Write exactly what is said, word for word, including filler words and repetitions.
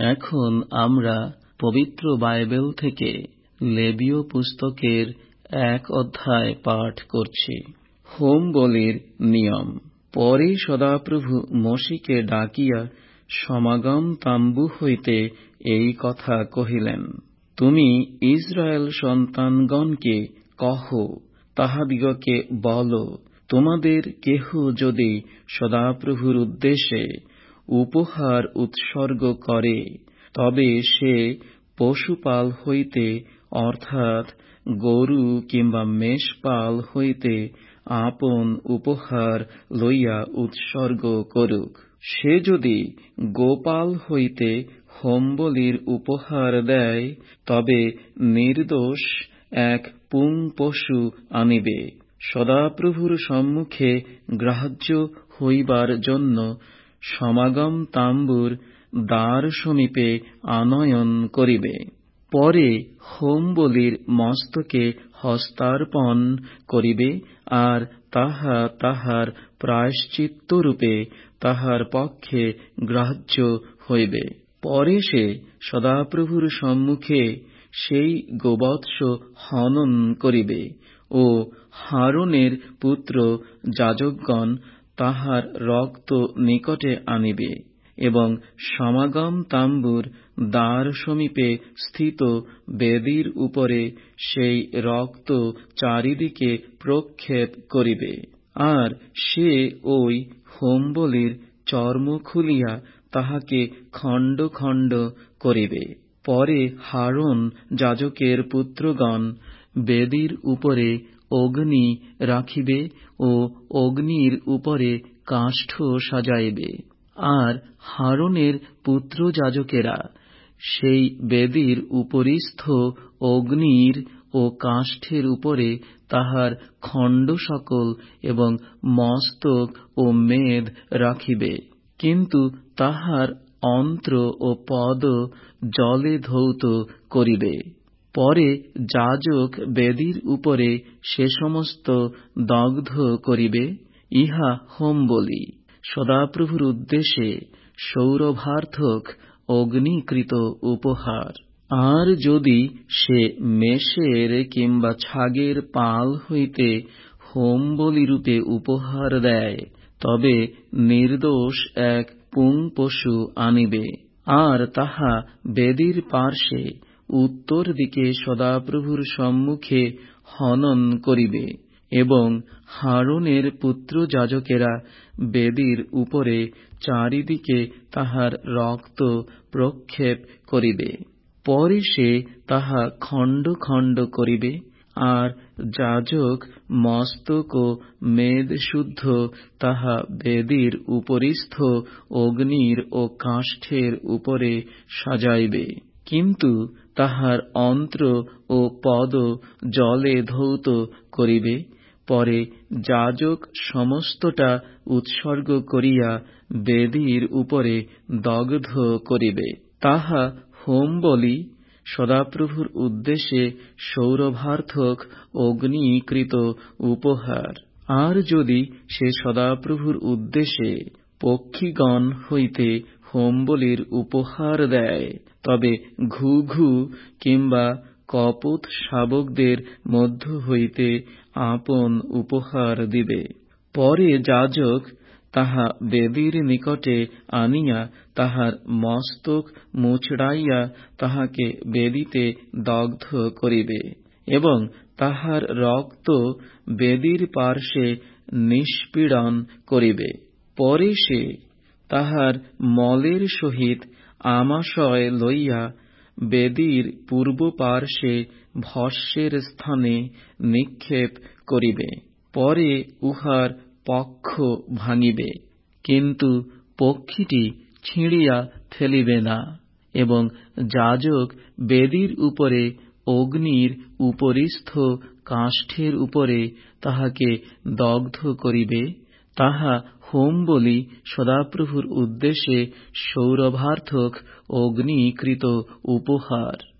এখন আমরা পবিত্র বাইবেল থেকে লেবীয় পুস্তকের এক অধ্যায় পাঠ করছি। হোম বলির নিয়ম। পরে সদাপ্রভু মোশিকে ডাকিয়া সমাগম তাম্বু হইতে এই কথা কহিলেন, তুমি ইসরায়েল সন্তানগণকে কহ, তাহাদিগকে বল, তোমাদের কেহ যদি সদাপ্রভুর উদ্দেশ্যে উপহার উৎসর্গ করে, তবে সে পশুপাল হইতে অর্থাৎ গরু কিংবা মেষপাল হইতে আপন উপহার লইয়া উৎসর্গ করুক। সে যদি গোপাল হইতে হোমবলির উপহার দেয়, তবে নির্দোষ এক পুং পশু আনিবে, সদাপ্রভুর সম্মুখে গ্রাহ্য হইবার জন্য সমাগম তাম্বুর দ্বার সমীপে আনয়ন করিবে। পরে হোমবলির মস্তকে হস্তার্পণ করিবে, আর তাহা তাহার প্রায়শ্চিত্তরূপে তাহার পক্ষে গ্রাহ্য হইবে। পরে সে সদাপ্রভুর সম্মুখে সেই গোবৎস হনন করিবে ও হারনের পুত্র যাজকগণ তাহার রক্ত নিকটে আনিবে এবং সমাগম তাম্বুর দ্বার সমীপে স্থিত বেদীর উপরে সেই রক্ত চারিদিকে প্রক্ষেপ করিবে। আর সে ওই হোমবলির চর্ম খুলিয়া তাহাকে খণ্ড খণ্ড করিবে। পরে হারন যাজকের পুত্রগণ বেদীর উপরে অগ্নি রাখিবে ও অগ্নির উপরে কাষ্ঠ সাজাইবে। আর হারনের পুত্র যাজকেরা সেই বেদীর উপরিস্থ অগ্নির ও কাষ্ঠের উপরে তাহার খণ্ড সকল এবং মস্তক ও মেদ রাখিবে, কিন্তু তাহার অন্ত্র ও পদ জলে ধৌত করিবে। পরে যাজক বেদীর উপরে সে সমস্ত দগ্ধ করিবে। ইহা হোমবলি, সদাপ্রভুর উদ্দেশ্যে সৌরভার্থক অগ্নিকৃত উপহার। আর যদি সে মেষের কিংবা ছাগের পাল হইতে হোমবলিরূপে উপহার দেয়, তবে নির্দোষ এক পুং পশু আনিবে, আর তাহা বেদীর পার্শ্বে উত্তর দিকে সদাপ্রভুর সম্মুখে হনন করিবে এবং হারনের পুত্র যাজকেরা বেদীর উপরে চারিদিকে তাহার রক্ত প্রক্ষেপ করিবে। পরে সে তাহা খণ্ড খণ্ড করিবে, আর যাজক মস্তক ও মেদ শুদ্ধ তাহা বেদীর উপরিস্থ অগ্নির ও কাষ্ঠের উপরে সাজাইবে, কিন্তু তাহার অন্ত্র ও পদ জলে ধৌত করিবে। পরে যাজক সমস্তটা উৎসর্গ করিয়া বেদীর উপরে দগ্ধ করিবে। তাহা হোমবলি, সদাপ্রভুর উদ্দেশ্যে সৌরভার্থক অগ্নিকৃত উপহার। আর যদি সে সদাপ্রভুর উদ্দেশ্যে পক্ষীগণ হইতে হোমবলির উপহার দেয়, তবে ঘুঘু কিংবা কপোত শাবকদের মধ্য হইতে আপন উপহার দিবে। পরে যাজক তাহা বেদীর নিকটে আনিয়া তাহার মস্তক মুচড়াইয়া তাহাকে বেদীতে দগ্ধ করিবে এবং তাহার রক্ত বেদীর পার্শ্বে নিষ্পীড়ন করিবে। পরে সে তাহার মলের সহিত আমাশয় লইয়া বেদীর পূর্ব পার্শ্বে ভস্যের স্থানে নিক্ষেপ করিবে। পরে উহার পক্ষ ভাঙিবে, কিন্তু পক্ষীটি ছিঁড়িয়া ফেলিবে না, এবং যাজক বেদীর উপরে অগ্নির উপরিস্থ কাষ্ঠের উপরে তাহাকে দগ্ধ করিবে। তাহা হোমবলি, সদাপ্রভুর উদ্দেশ্যে সৌরভার্থক অগ্নিকৃত উপহার।